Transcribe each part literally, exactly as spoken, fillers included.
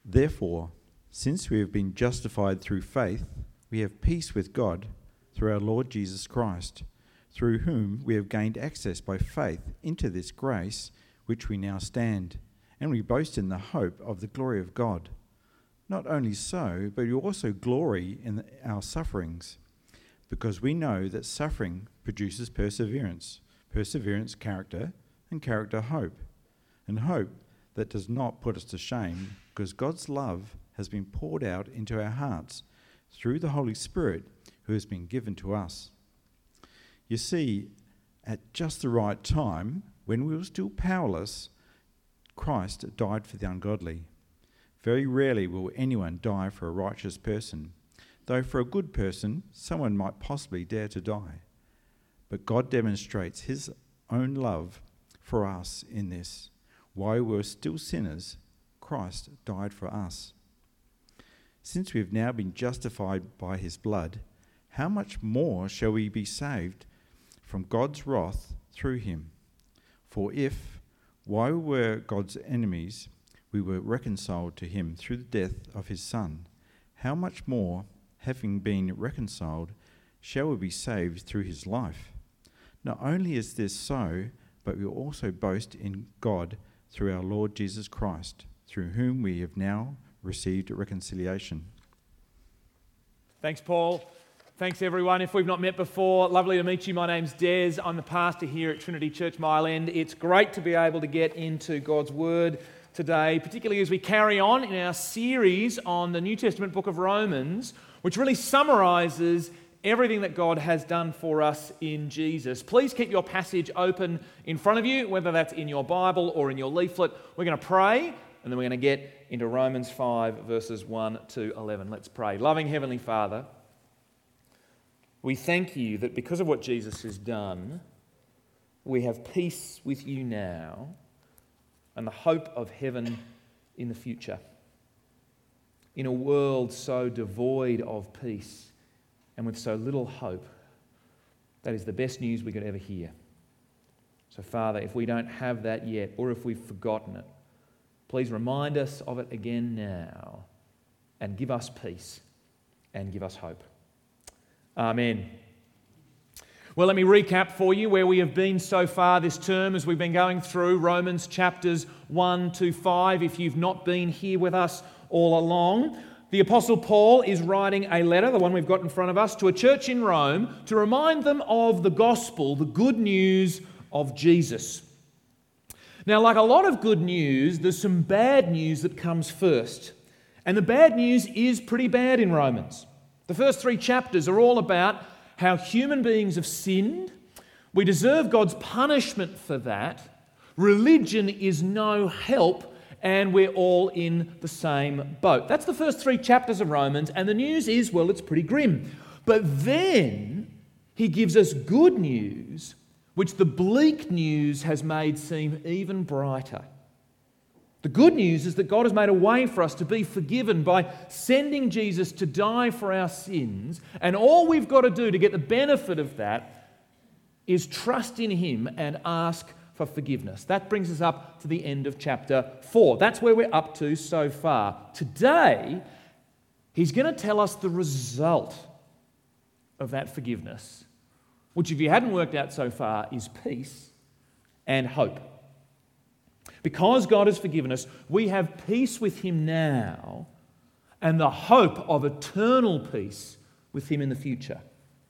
Therefore, since we have been justified through faith, we have peace with God through our Lord Jesus Christ, through whom we have gained access by faith into this grace which we now stand, and we boast in the hope of the glory of God. Not only so, but we also glory in our sufferings, because we know that suffering produces perseverance, perseverance character, and character hope, and hope that does not put us to shame, because God's love has been poured out into our hearts through the Holy Spirit who has been given to us. You see, at just the right time, when we were still powerless, Christ died for the ungodly. Very rarely will anyone die for a righteous person, though for a good person, someone might possibly dare to die. But God demonstrates his own love for us in this. While we were still sinners, Christ died for us. Since we have now been justified by his blood, how much more shall we be saved from God's wrath through him? For if, while we were God's enemies, we were reconciled to him through the death of his Son, how much more, having been reconciled, shall we be saved through his life? Not only is this so, but we also boast in God through our Lord Jesus Christ, through whom we have now received reconciliation. Thanks, Paul. Thanks, everyone. If we've not met before, lovely to meet you. My name's Des. I'm the pastor here at Trinity Church Mile End. It's great to be able to get into God's Word today, particularly as we carry on in our series on the New Testament book of Romans, which really summarises everything that God has done for us in Jesus. Please keep your passage open in front of you, whether that's in your Bible or in your leaflet. We're going to pray, and then we're going to get into Romans five, verses one to eleven. Let's pray. Loving Heavenly Father, we thank you that because of what Jesus has done, we have peace with you now and the hope of heaven in the future. In a world so devoid of peace and with so little hope, that is the best news we could ever hear. So, Father, if we don't have that yet, or if we've forgotten it, please remind us of it again now and give us peace and give us hope. Amen. Well, let me recap for you where we have been so far this term as we've been going through Romans chapters one to five. If you've not been here with us all along, the Apostle Paul is writing a letter, the one we've got in front of us, to a church in Rome to remind them of the gospel, the good news of Jesus. Now, like a lot of good news, there's some bad news that comes first. And the bad news is pretty bad in Romans. The first three chapters are all about how human beings have sinned. We deserve God's punishment for that. Religion is no help, and we're all in the same boat. That's the first three chapters of Romans, and the news is, well, it's pretty grim. But then he gives us good news, which the bleak news has made seem even brighter. The good news is that God has made a way for us to be forgiven by sending Jesus to die for our sins, and all we've got to do to get the benefit of that is trust in him and ask for forgiveness. That brings us up to the end of chapter four. That's where we're up to so far. Today, he's going to tell us the result of that forgiveness, which, if you hadn't worked out so far, is peace and hope. Because God has forgiven us, we have peace with him now and the hope of eternal peace with him in the future.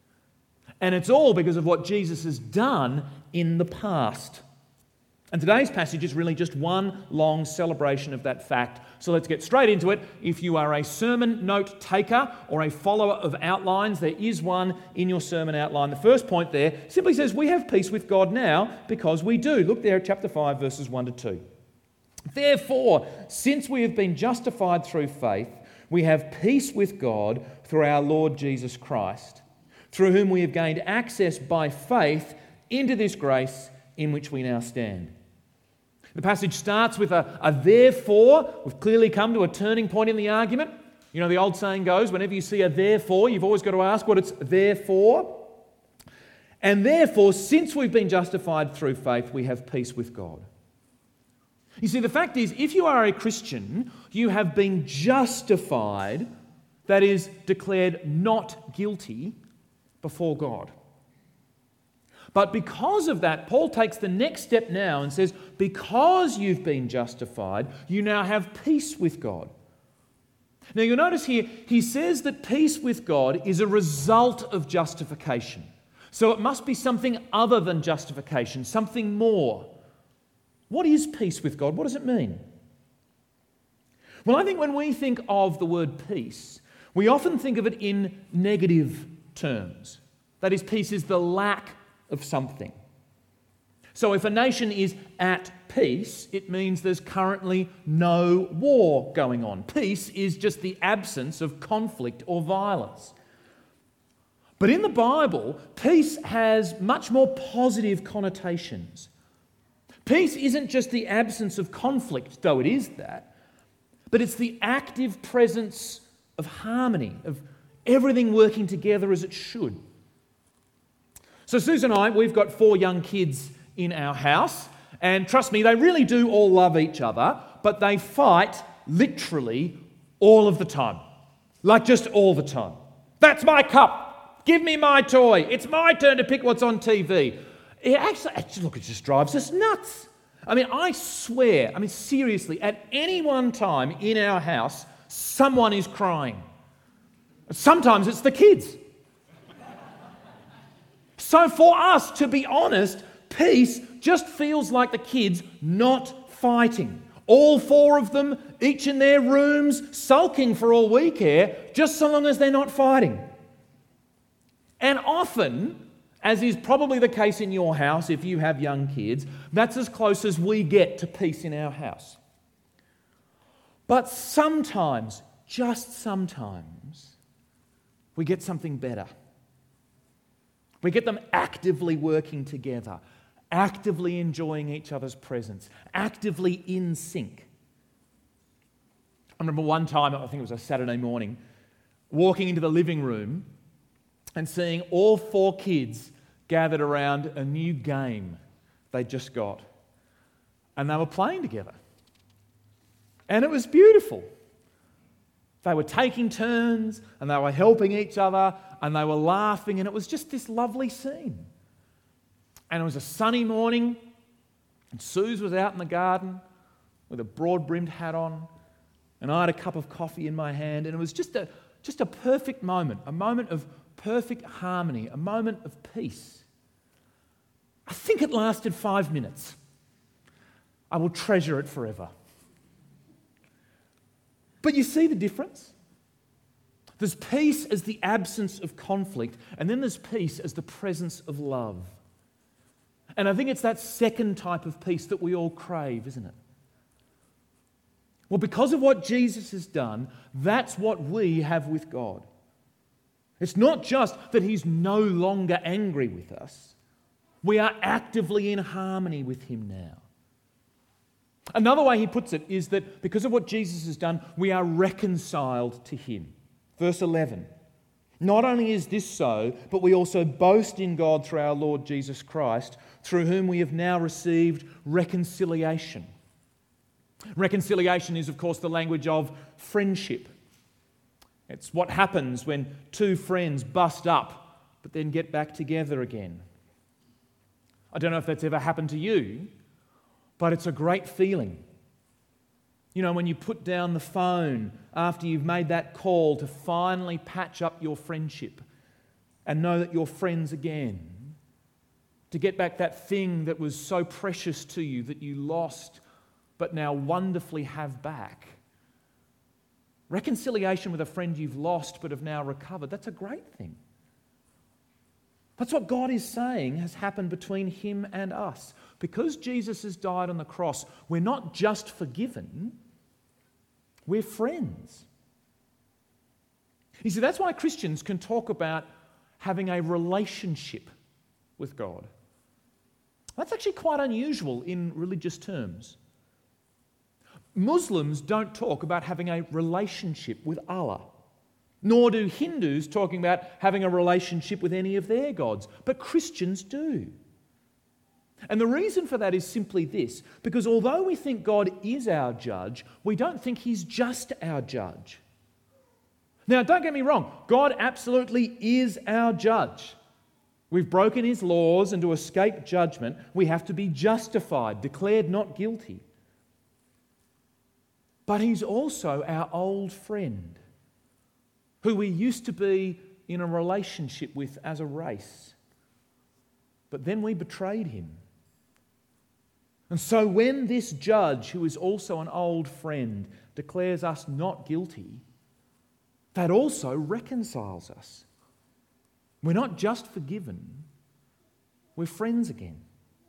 And it's all because of what Jesus has done in the past. And today's passage is really just one long celebration of that fact. So let's get straight into it. If you are a sermon note taker or a follower of outlines, there is one in your sermon outline. The first point there simply says, we have peace with God now because we do. Look there at chapter five, verses one to two. Therefore, since we have been justified through faith, we have peace with God through our Lord Jesus Christ, through whom we have gained access by faith into this grace in which we now stand. The passage starts with a, a therefore. We've clearly come to a turning point in the argument. You know, the old saying goes, whenever you see a therefore, you've always got to ask what it's there for. And therefore, since we've been justified through faith, we have peace with God. You see, the fact is, if you are a Christian, you have been justified, that is, declared not guilty before God. But because of that, Paul takes the next step now and says, because you've been justified, you now have peace with God. Now you'll notice here, he says that peace with God is a result of justification. So it must be something other than justification, something more. What is peace with God? What does it mean? Well, I think when we think of the word peace, we often think of it in negative terms. That is, peace is the lack of something. So if a nation is at peace, it means there's currently no war going on. Peace is just the absence of conflict or violence. But in the Bible, peace has much more positive connotations. Peace isn't just the absence of conflict, though it is that, but it's the active presence of harmony, of everything working together as it should. So Susan and I, we've got four young kids in our house, and trust me, they really do all love each other, but they fight literally all of the time. Like just all the time. That's my cup. Give me my toy. It's my turn to pick what's on T V. It actually, actually, look, it just drives us nuts. I mean, I swear, I mean, seriously, at any one time in our house, someone is crying. Sometimes it's the kids. So for us, to be honest, peace just feels like the kids not fighting. All four of them, each in their rooms, sulking for all we care, just so long as they're not fighting. And often, as is probably the case in your house if you have young kids, that's as close as we get to peace in our house. But sometimes, just sometimes, we get something better. We get them actively working together, actively enjoying each other's presence, actively in sync. I remember one time, I think it was a Saturday morning, walking into the living room and seeing all four kids gathered around a new game they just got. And they were playing together. And it was beautiful. They were taking turns and they were helping each other and they were laughing, and it was just this lovely scene. And it was a sunny morning, and Suze was out in the garden with a broad-brimmed hat on, and I had a cup of coffee in my hand, and it was just a, just a perfect moment, a moment of perfect harmony, a moment of peace. I think it lasted five minutes. I will treasure it forever. But you see the difference? There's peace as the absence of conflict, and then there's peace as the presence of love. And I think it's that second type of peace that we all crave, isn't it? Well, because of what Jesus has done, that's what we have with God. It's not just that He's no longer angry with us. We are actively in harmony with Him now. Another way he puts it is that because of what Jesus has done, we are reconciled to Him. Verse eleven, not only is this so, but we also boast in God through our Lord Jesus Christ, through whom we have now received reconciliation. Reconciliation is, of course, the language of friendship. It's what happens when two friends bust up, but then get back together again. I don't know if that's ever happened to you, but it's a great feeling. You know, when you put down the phone after you've made that call to finally patch up your friendship and know that you're friends again, to get back that thing that was so precious to you that you lost but now wonderfully have back. Reconciliation with a friend you've lost but have now recovered, that's a great thing. That's what God is saying has happened between Him and us. Because Jesus has died on the cross, we're not just forgiven, we're friends. You see, that's why Christians can talk about having a relationship with God. That's actually quite unusual in religious terms. Muslims don't talk about having a relationship with Allah. Nor do Hindus talking about having a relationship with any of their gods. But Christians do. And the reason for that is simply this, because although we think God is our judge, we don't think he's just our judge. Now, don't get me wrong, God absolutely is our judge. We've broken his laws, and to escape judgment, we have to be justified, declared not guilty. But he's also our old friend, who we used to be in a relationship with as a race. But then we betrayed him. And so when this judge, who is also an old friend, declares us not guilty, that also reconciles us. We're not just forgiven, we're friends again.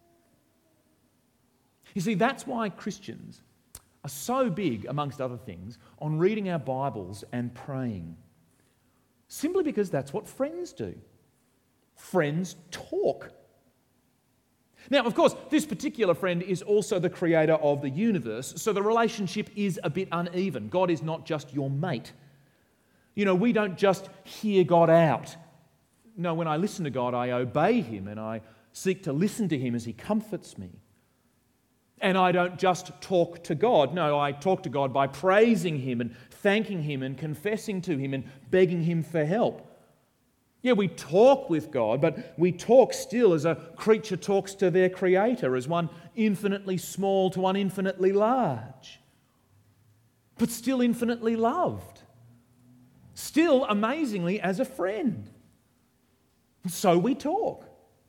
You see, that's why Christians are so big, amongst other things, on reading our Bibles and praying. Simply because that's what friends do. Friends talk. Now, of course, this particular friend is also the creator of the universe, so the relationship is a bit uneven. God is not just your mate. You know, we don't just hear God out. No, when I listen to God, I obey him and I seek to listen to him as he comforts me. And I don't just talk to God. No, I talk to God by praising him and thanking him and confessing to him and begging him for help. Yeah, we talk with God, but we talk still as a creature talks to their creator, as one infinitely small to one infinitely large, but still infinitely loved, still amazingly as a friend. So we talk.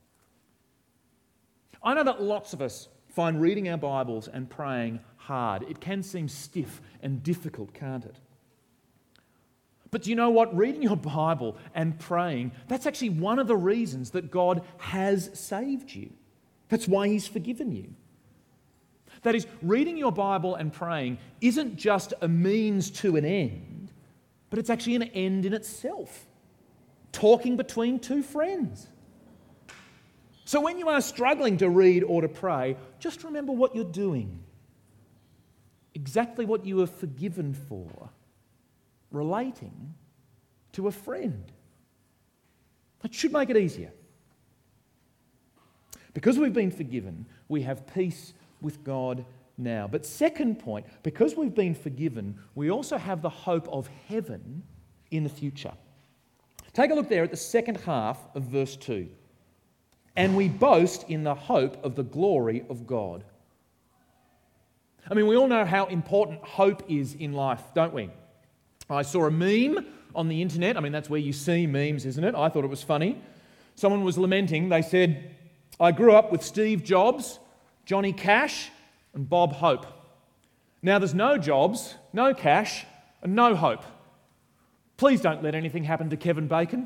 I know that lots of us find reading our Bibles and praying hard. It can seem stiff and difficult, can't it? But do you know what? Reading your Bible and praying, that's actually one of the reasons that God has saved you. That's why he's forgiven you. That is, reading your Bible and praying isn't just a means to an end, but it's actually an end in itself. Talking between two friends. So when you are struggling to read or to pray, just remember what you're doing. Exactly what you are forgiven for. Relating to a friend. That should make it easier. Because we've been forgiven, we have peace with God now. But second point, because we've been forgiven, we also have the hope of heaven in the future. Take a look there at the second half of verse two. And we boast in the hope of the glory of God. I mean, we all know how important hope is in life, don't we? I saw a meme on the internet. I mean, that's where you see memes, isn't it? I thought it was funny. Someone was lamenting. They said, I grew up with Steve Jobs, Johnny Cash, and Bob Hope. Now there's no Jobs, no Cash, and no hope. Please don't let anything happen to Kevin Bacon.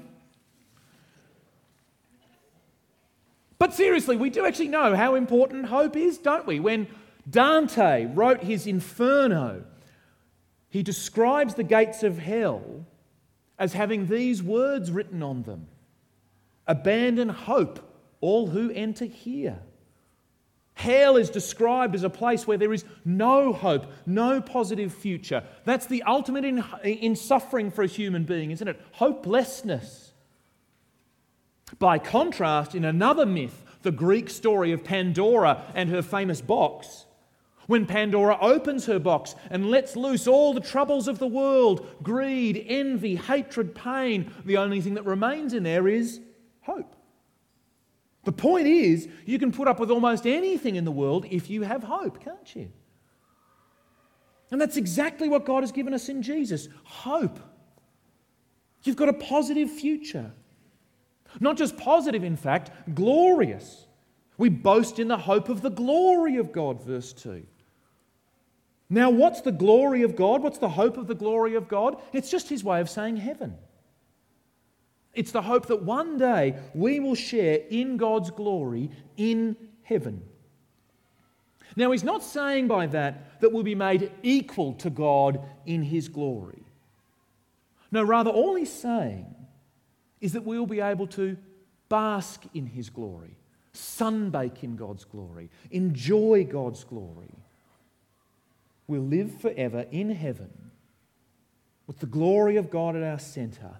But seriously, we do actually know how important hope is, don't we? When Dante wrote his Inferno, he describes the gates of hell as having these words written on them. Abandon hope, all who enter here. Hell is described as a place where there is no hope, no positive future. That's the ultimate in, in suffering for a human being, isn't it? Hopelessness. By contrast, in another myth, the Greek story of Pandora and her famous box, when Pandora opens her box and lets loose all the troubles of the world, greed, envy, hatred, pain, the only thing that remains in there is hope. The point is, you can put up with almost anything in the world if you have hope, can't you? And that's exactly what God has given us in Jesus, hope. You've got a positive future. Not just positive, in fact, glorious. We boast in the hope of the glory of God, verse two. Now, what's the glory of God? What's the hope of the glory of God? It's just his way of saying heaven. It's the hope that one day we will share in God's glory in heaven. Now, he's not saying by that that we'll be made equal to God in his glory. No, rather, all he's saying is that we'll be able to bask in his glory, sunbake in God's glory, enjoy God's glory. We'll live forever in heaven with the glory of God at our centre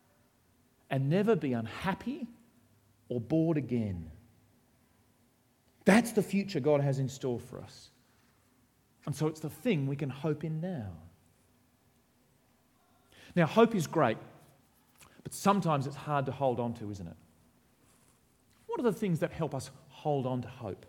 and never be unhappy or bored again. That's the future God has in store for us. And so it's the thing we can hope in now. Now, hope is great, but sometimes it's hard to hold on to, isn't it? What are the things that help us hold on to hope?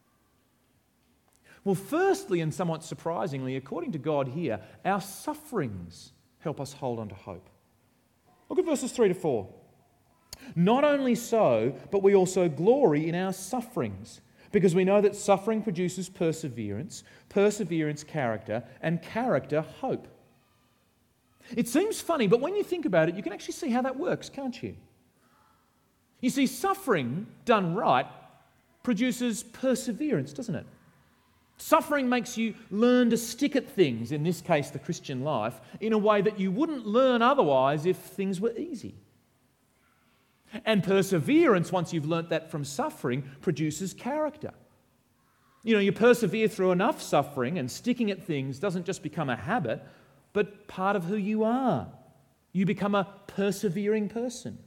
Well, firstly, and somewhat surprisingly, according to God here, our sufferings help us hold on to hope. Look at verses three to four. Not only so, but we also glory in our sufferings, because we know that suffering produces perseverance, perseverance character, and character hope. It seems funny, but when you think about it, you can actually see how that works, can't you? You see, suffering done right produces perseverance, doesn't it? Suffering makes you learn to stick at things, in this case the Christian life, in a way that you wouldn't learn otherwise if things were easy. And perseverance, once you've learnt that from suffering, produces character. You know, you persevere through enough suffering, and sticking at things doesn't just become a habit, but part of who you are. You become a persevering person.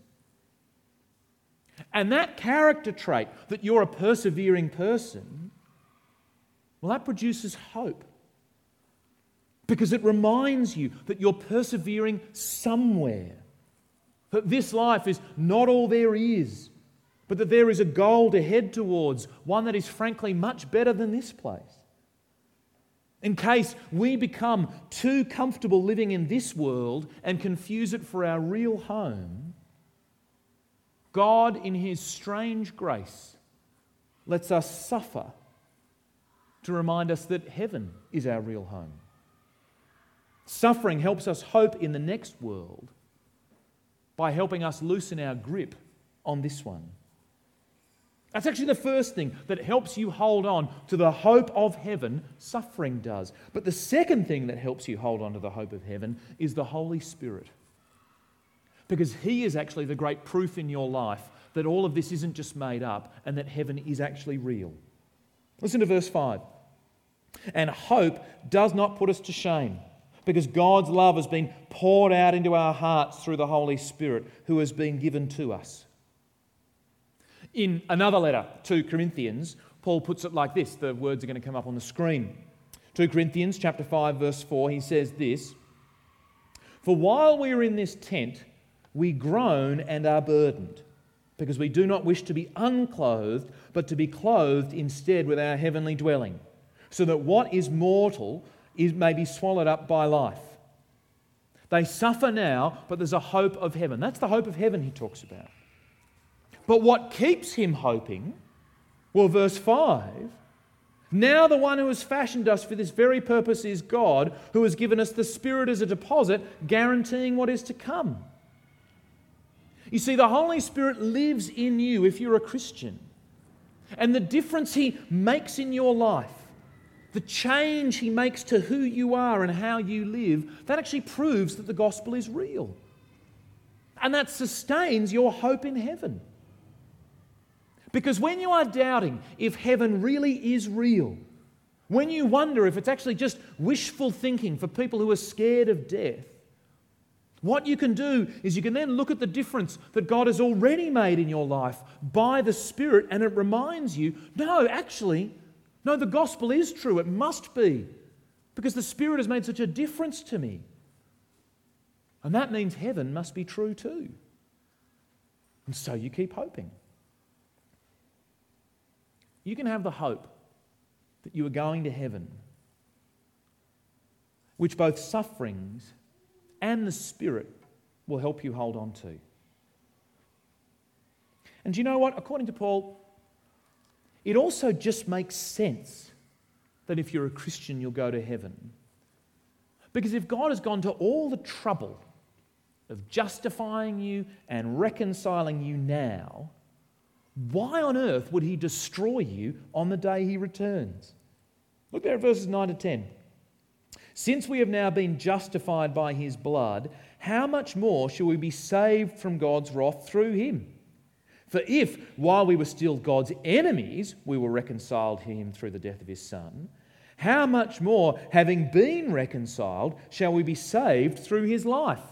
And that character trait, that you're a persevering person, well, that produces hope. Because it reminds you that you're persevering somewhere. That this life is not all there is, but that there is a goal to head towards, one that is frankly much better than this place. In case we become too comfortable living in this world and confuse it for our real home, God, in His strange grace, lets us suffer to remind us that heaven is our real home. Suffering helps us hope in the next world by helping us loosen our grip on this one. That's actually the first thing that helps you hold on to the hope of heaven. Suffering does. But the second thing that helps you hold on to the hope of heaven is the Holy Spirit. Because He is actually the great proof in your life that all of this isn't just made up and that heaven is actually real. Listen to verse five. And hope does not put us to shame, because God's love has been poured out into our hearts through the Holy Spirit who has been given to us. In another letter, to Corinthians, Paul puts it like this. The words are going to come up on the screen. Second Corinthians chapter five, verse four, he says this: For while we are in this tent, we groan and are burdened, because we do not wish to be unclothed, but to be clothed instead with our heavenly dwelling, so that what is mortal is may be swallowed up by life. They suffer now, but there's a hope of heaven. That's the hope of heaven he talks about. But what keeps him hoping? Well, verse five, now the one who has fashioned us for this very purpose is God, who has given us the Spirit as a deposit, guaranteeing what is to come. You see, the Holy Spirit lives in you if you're a Christian. And the difference He makes in your life, the change He makes to who you are and how you live, that actually proves that the gospel is real. And that sustains your hope in heaven. Because when you are doubting if heaven really is real, when you wonder if it's actually just wishful thinking for people who are scared of death, what you can do is you can then look at the difference that God has already made in your life by the Spirit, and it reminds you, no, actually, no, the gospel is true. It must be, because the Spirit has made such a difference to me. And that means heaven must be true too. And so you keep hoping. You can have the hope that you are going to heaven, which both sufferings and the Spirit will help you hold on to. And do you know what? According to Paul, it also just makes sense that if you're a Christian, you'll go to heaven. Because if God has gone to all the trouble of justifying you and reconciling you now, why on earth would He destroy you on the day He returns? Look there at verses nine to ten. Since we have now been justified by His blood, how much more shall we be saved from God's wrath through Him? For if, while we were still God's enemies, we were reconciled to Him through the death of His Son, how much more, having been reconciled, shall we be saved through His life?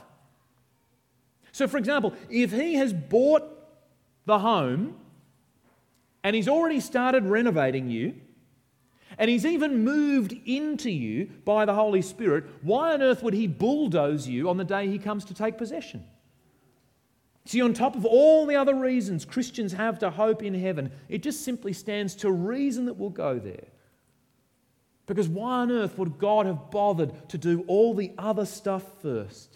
So, for example, if He has bought the home and He's already started renovating you, and He's even moved into you by the Holy Spirit, why on earth would He bulldoze you on the day He comes to take possession? See, on top of all the other reasons Christians have to hope in heaven, it just simply stands to reason that we'll go there. Because why on earth would God have bothered to do all the other stuff first?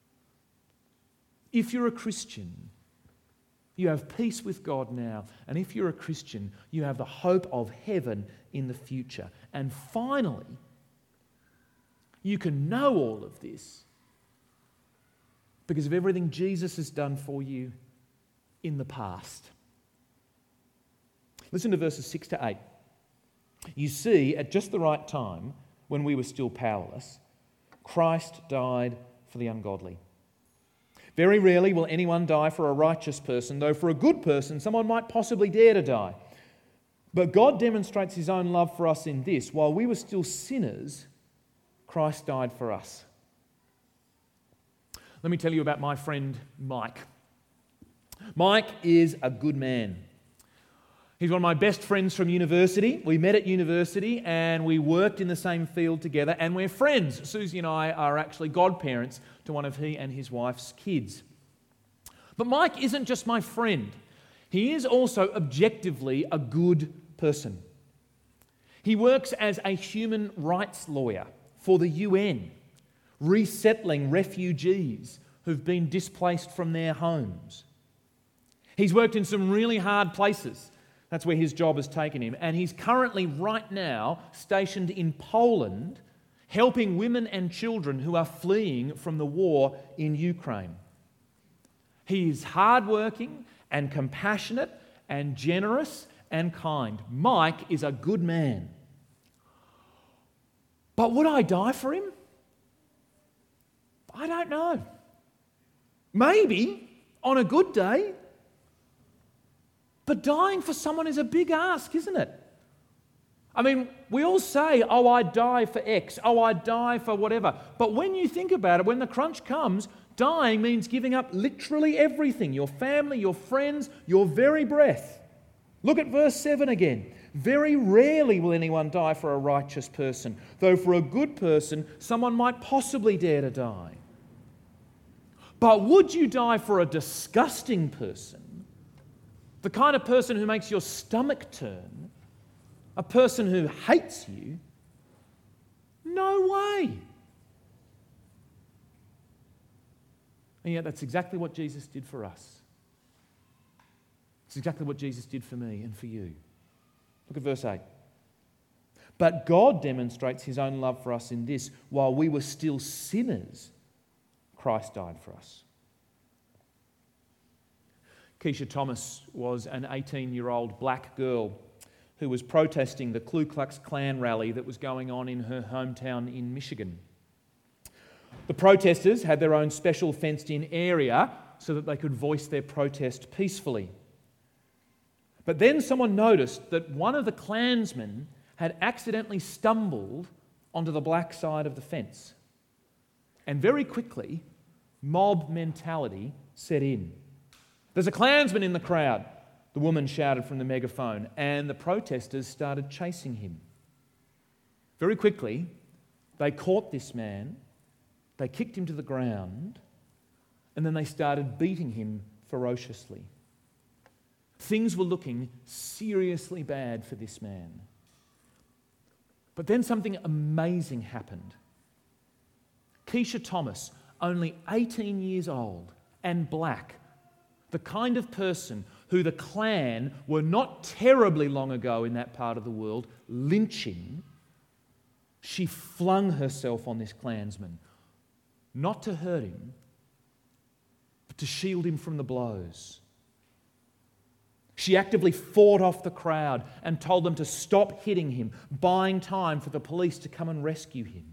If you're a Christian, you have peace with God now. And if you're a Christian, you have the hope of heaven in the future. And finally, you can know all of this because of everything Jesus has done for you in the past. Listen to verses six to eight. You see, at just the right time, when we were still powerless, Christ died for the ungodly. Very rarely will anyone die for a righteous person, though for a good person someone might possibly dare to die. But God demonstrates His own love for us in this: while we were still sinners, Christ died for us. Let me tell you about my friend Mike. Mike is a good man. He's one of my best friends from university. We met at university and we worked in the same field together, and we're friends. Susie and I are actually godparents to one of he and his wife's kids. But Mike isn't just my friend. He is also objectively a good person. He works as a human rights lawyer for the U N, resettling refugees who've been displaced from their homes. He's worked in some really hard places. That's where his job has taken him. And he's currently, right now, stationed in Poland, helping women and children who are fleeing from the war in Ukraine. He is hardworking and compassionate and generous and kind. Mike is a good man. But would I die for him? I don't know. Maybe on a good day. But dying for someone is a big ask, isn't it? I mean, we all say, oh, I'd die for X, oh, I'd die for whatever. But when you think about it, when the crunch comes, dying means giving up literally everything: your family, your friends, your very breath. Look at verse seven again. Very rarely will anyone die for a righteous person, though for a good person, someone might possibly dare to die. But would you die for a disgusting person? The kind of person who makes your stomach turn? A person who hates you? No way. And yet that's exactly what Jesus did for us. It's exactly what Jesus did for me and for you. Look at verse eight. But God demonstrates His own love for us in this: while we were still sinners, Christ died for us. Keisha Thomas was an eighteen-year-old black girl who was protesting the Ku Klux Klan rally that was going on in her hometown in Michigan. The protesters had their own special fenced-in area so that they could voice their protest peacefully. But then someone noticed that one of the Klansmen had accidentally stumbled onto the black side of the fence. And very quickly, mob mentality set in. There's a Klansman in the crowd, the woman shouted from the megaphone, and the protesters started chasing him. Very quickly, they caught this man, they kicked him to the ground, and then they started beating him ferociously. Things were looking seriously bad for this man. But then something amazing happened. Keisha Thomas, only eighteen years old and black, the kind of person who the Klan were not terribly long ago in that part of the world lynching, she flung herself on this Klansman, not to hurt him, but to shield him from the blows. She actively fought off the crowd and told them to stop hitting him, buying time for the police to come and rescue him.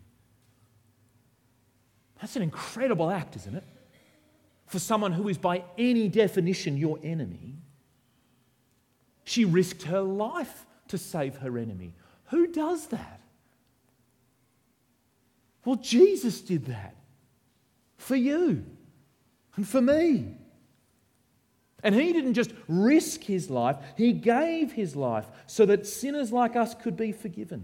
That's an incredible act, isn't it? For someone who is by any definition your enemy. She risked her life to save her enemy. Who does that? Well, Jesus did that for you and for me. And he didn't just risk his life, he gave his life so that sinners like us could be forgiven.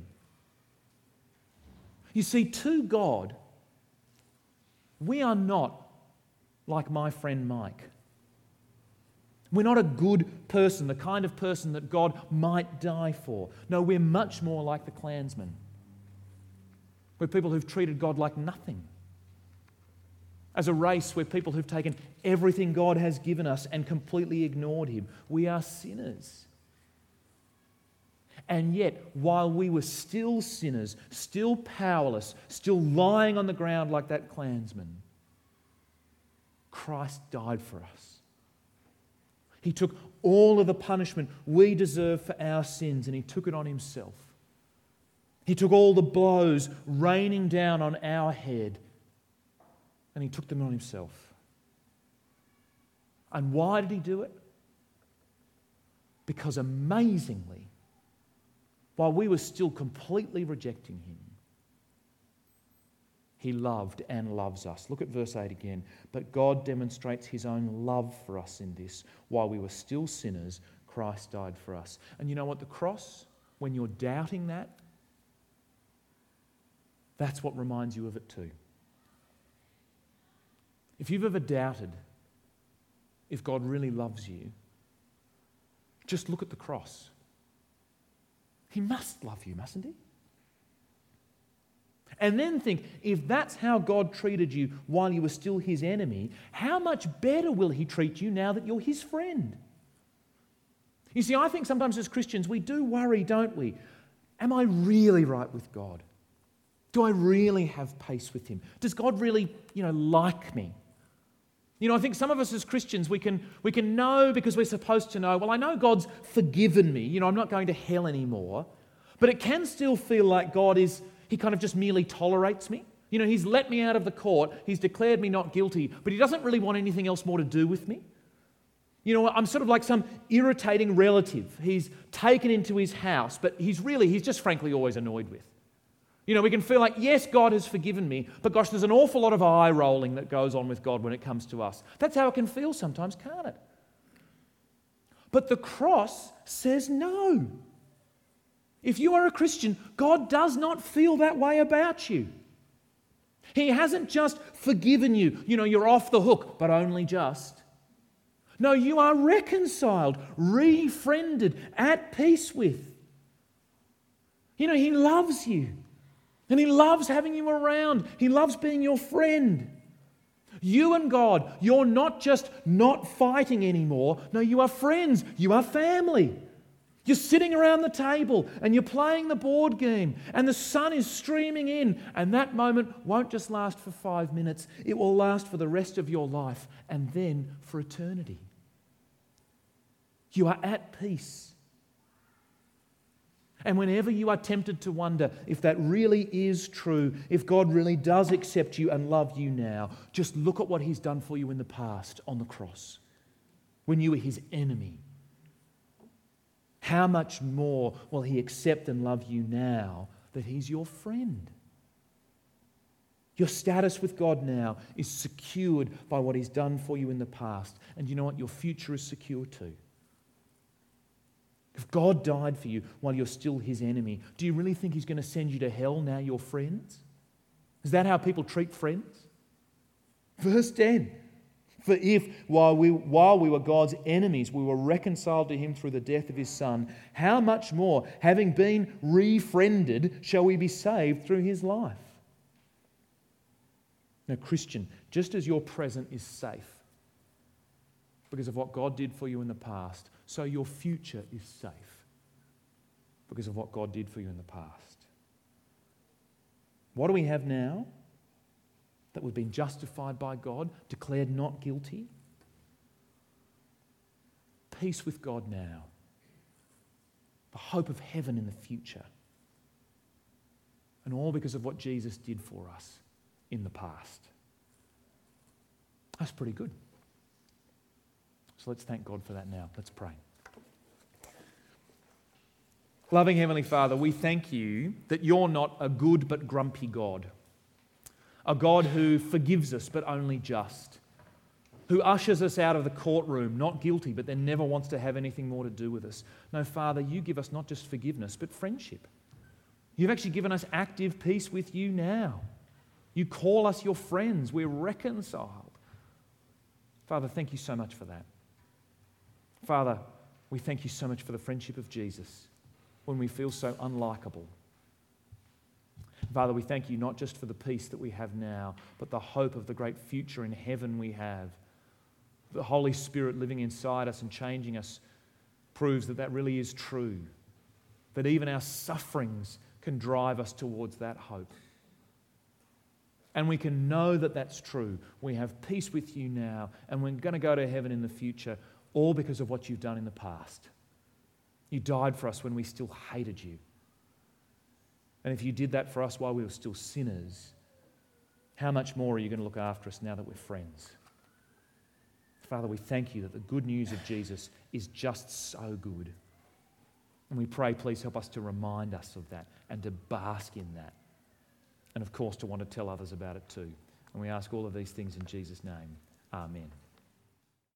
You see, to God, we are not like my friend Mike. We're not a good person, the kind of person that God might die for. No, we're much more like the Klansmen. We're people who've treated God like nothing. As a race, we're people who've taken everything God has given us and completely ignored him. We are sinners. And yet, while we were still sinners, still powerless, still lying on the ground like that Klansman, Christ died for us. He took all of the punishment we deserve for our sins and he took it on himself. He took all the blows raining down on our head and he took them on himself. And why did he do it? Because amazingly, while we were still completely rejecting him, he loved and loves us. Look at verse eight again. But God demonstrates his own love for us in this. While we were still sinners, Christ died for us. And you know what? The cross, when you're doubting that, that's what reminds you of it too. If you've ever doubted if God really loves you, just look at the cross. He must love you, mustn't he? And then think, if that's how God treated you while you were still his enemy, how much better will he treat you now that you're his friend? You see, I think sometimes as Christians we do worry, don't we? Am I really right with God? Do I really have pace with him? Does God really, you know, like me? You know, I think some of us as Christians, we can, we can know because we're supposed to know, well, I know God's forgiven me. You know, I'm not going to hell anymore. But it can still feel like God is, he kind of just merely tolerates me. You know, he's let me out of the court. He's declared me not guilty, but he doesn't really want anything else more to do with me. You know, I'm sort of like some irritating relative. He's taken into his house, but he's really, he's just frankly always annoyed with. You know, we can feel like, yes, God has forgiven me, but gosh, there's an awful lot of eye rolling that goes on with God when it comes to us. That's how it can feel sometimes, can't it? But the cross says no. If you are a Christian, God does not feel that way about you. He hasn't just forgiven you. You know, you're off the hook, but only just. No, you are reconciled, re-friended, at peace with. You know, he loves you. And he loves having you around. He loves being your friend. You and God, you're not just not fighting anymore. No, you are friends. You are family. You're sitting around the table and you're playing the board game and the sun is streaming in, and that moment won't just last for five minutes. It will last for the rest of your life and then for eternity. You are at peace. And whenever you are tempted to wonder if that really is true, if God really does accept you and love you now, just look at what he's done for you in the past on the cross, when you were his enemy. How much more will he accept and love you now that he's your friend? Your status with God now is secured by what he's done for you in the past. And you know what? Your future is secure too. If God died for you while you're still his enemy, do you really think he's going to send you to hell now you're friends? Is that how people treat friends? Verse ten. For if, while we, while we were God's enemies, we were reconciled to him through the death of his Son, how much more, having been re-friended, shall we be saved through his life? Now, Christian, just as your present is safe because of what God did for you in the past, so your future is safe because of what God did for you in the past. What do we have now? That we've been justified by God, declared not guilty. Peace with God now. The hope of heaven in the future. And all because of what Jesus did for us in the past. That's pretty good. So let's thank God for that now. Let's pray. Loving Heavenly Father, we thank you that you're not a good but grumpy God. A God who forgives us but only just. who ushers us out of the courtroom, not guilty, but then never wants to have anything more to do with us. No, Father, you give us not just forgiveness, but friendship. You've actually given us active peace with you now. You call us your friends. We're reconciled. Father, thank you so much for that. Father, we thank you so much for the friendship of Jesus when we feel so unlikable. Father, we thank you not just for the peace that we have now, but the hope of the great future in heaven we have. The Holy Spirit living inside us and changing us proves that that really is true. That even our sufferings can drive us towards that hope. And we can know that that's true. We have peace with you now, and we're going to go to heaven in the future, all because of what you've done in the past. You died for us when we still hated you. And if you did that for us while we were still sinners, how much more are you going to look after us now that we're friends? Father, we thank you that the good news of Jesus is just so good. And we pray, please help us to remind us of that and to bask in that. And of course, to want to tell others about it too. And we ask all of these things in Jesus' name. Amen.